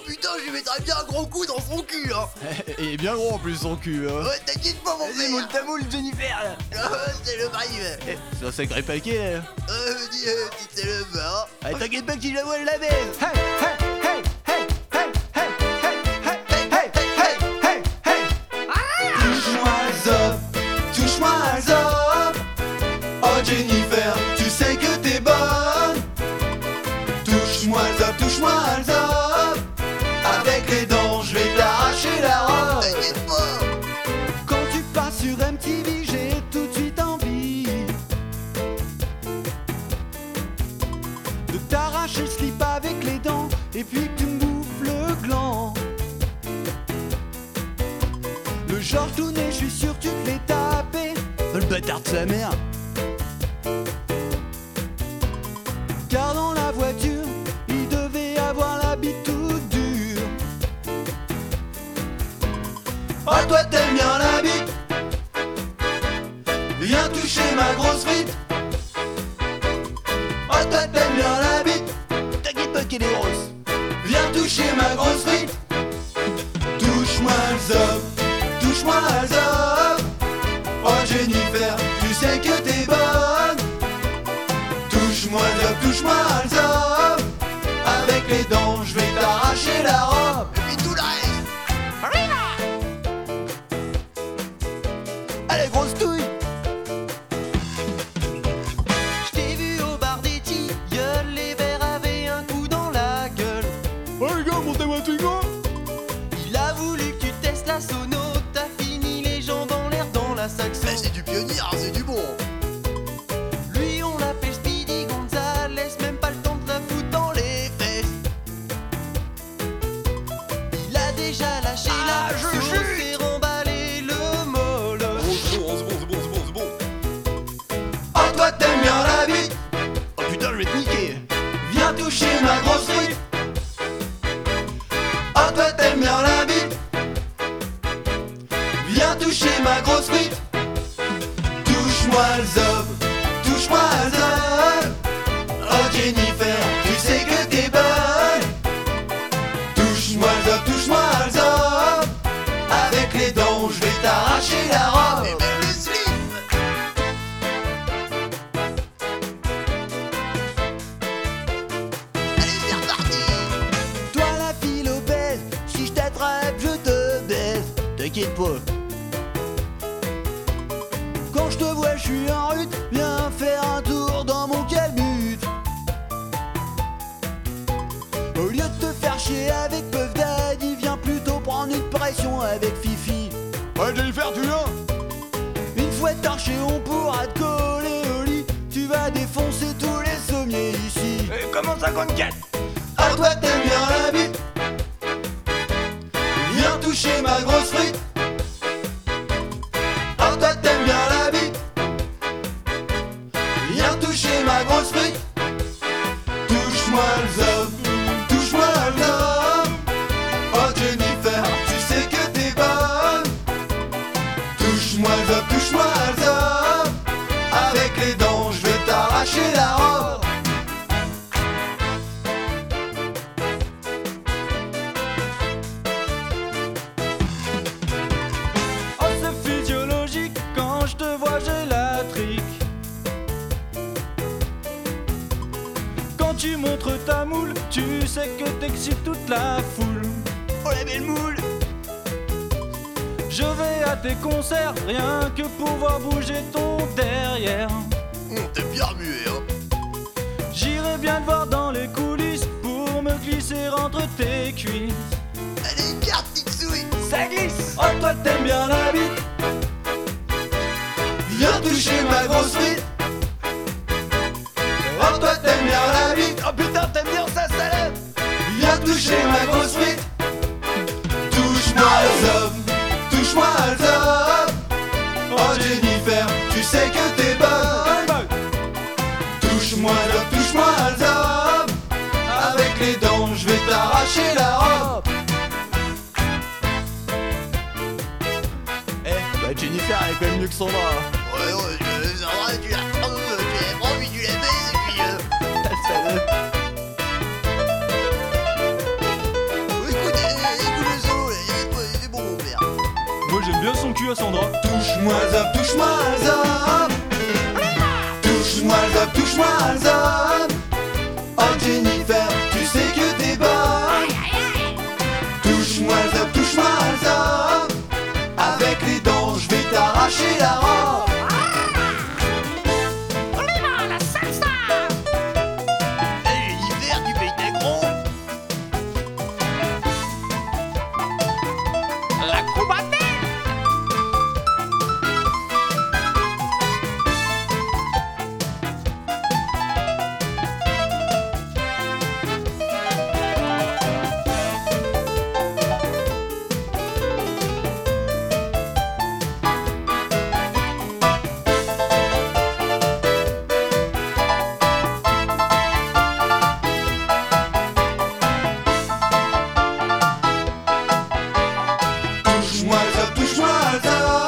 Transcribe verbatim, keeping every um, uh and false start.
putain, je lui mettrais bien un gros coup dans son cul, hein. Et bien gros en plus son cul, hein. Ouais, t'inquiète pas, mon Vas-y, moule frère. ta moule, Jennifer, là. Ah, c'est le drive. Eh, c'est un sacré paquet, là. Euh, dis, euh, dis, c'est le bar. Ah, t'inquiète pas que tu la vois, elle la baise. Hey, hey, hey, hey, hey, hey, hey, hey, hey, hey, hey, hey. Touche-moi le zob, touche-moi le zob. Oh Jennifer, tu sais que t'es bonne. Touche-moi le zob, touche-moi le zob. Avec les dents, je vais t'arracher la robe. T'inquiète pas. Quand tu passes sur M T V, j'ai tout de suite envie de t'arracher le slip avec les dents et puis que tu me bouffes le gland. Le Georges Tounet, je suis sûr tu te l'es tapé. Le bâtard de sa mère. Car dans la voiture, il devait avoir la bite toute dure. Oh toi t'aimes bien la bite, viens toucher ma grosse frite. Oh toi t'aimes bien la bite, T'inquiète pas qu'elle est grosse. viens toucher ma grosse frite. Touche-moi le zob, touche-moi le zob. Oh Jennifer, tu sais que t'es bonne. Touche-moi le zob, touche-moi le zob. Avec les dents, je vais t'arracher la robe. Et puis tout le reste. Allez, grosse touille. Je t'ai vu au bar des tilleuls, les verres avaient un coup dans la gueule. Oh les gars, montez-moi tout go. Il a voulu que tu testes la sono, t'as fini les jambes en l'air dans la saxo. Mais c'est du pionnier, hein, c'est du bon. Lui on l'appelle Speedy Gonzales, même pas le temps de la foutre dans les fesses. Il a déjà lâché Ah, la je sauce chute. et remballé le moloch. Bon, c'est bon, c'est bon, c'est bon, c'est bon, c'est bon. Oh toi t'aimes bien la bite, Oh putain, je vais te niquer. viens toucher ma grosse frite. Oh toi t'aimes bien la bite, viens toucher ma grosse frite. Touche-moi le zob, touche-moi le zob. Oh Jennifer, tu sais que t'es bonne. Touche-moi le zob, touche-moi le zob. Avec les dents, je vais t'arracher la robe. Et même le slip. Allez, c'est reparti. Toi la fille obèse, si je t'attrape, je te baise. T'inquiète pas. Quand je te vois, je suis en rute. Viens faire un tour dans mon calbut. Au lieu de te faire chier avec Puff Daddy, viens plutôt prendre une pression avec Fifi. Ouais, Jennifer, tu viens? Une fois torché, on pourra te coller au lit. Tu vas défoncer tous les sommiers ici. Et comment cinquante-quatre? À toi t'aimes bien la bite, viens toucher ma grosse frite. À toi t'aimes bien la bite, viens toucher ma grosse frite. Touche-moi le zob, touche-moi le zob. Oh Jennifer, tu sais que t'es bonne. Touche-moi le zob, touche-moi le zob. Avec les dents, je vais t'arracher la robe. Oh c'est physiologique, quand je te vois j'ai la trique. Quand tu montres ta moule, tu sais que t'excites toute la foule. Oh la belle moule. Je vais à tes concerts, rien que pour voir bouger ton derrière. On t'es bien muet, hein. J'irai bien te voir dans les coulisses pour me glisser entre tes cuisses. Allez, garde, Tixouille. Ça glisse. Oh toi t'aimes bien la bite, viens toucher ma grosse frite. Oh toi t'aimes bien la bite, Oh putain, t'aimes bien ça, salope. viens toucher ma grosse frite. Touche-moi le zob, touche-moi le zob. Oh Jennifer, tu sais que t'es bonne. Touche-moi le zob, touche-moi le zob. Avec les dents, je vais t'arracher la robe. Eh, bah Jennifer, elle est quand même mieux que Sandra. Ouais, ouais, je ça va, tu la prends, tu la prends, puis tu la baises, et puis euh... Salope. Oui, cul à Sandra. Touche-moi le zob, touche-moi le zob. Touche-moi le zob, touche-moi le zob. Oh Jennifer, tu sais que t'es bonne. Touche-moi le zob, touche-moi le zob. Avec les dents, je vais t'arracher la robe. Hey, l'hiver du pays des gros. La Cubaté. Touche-moi le zob, touche-moi le zob.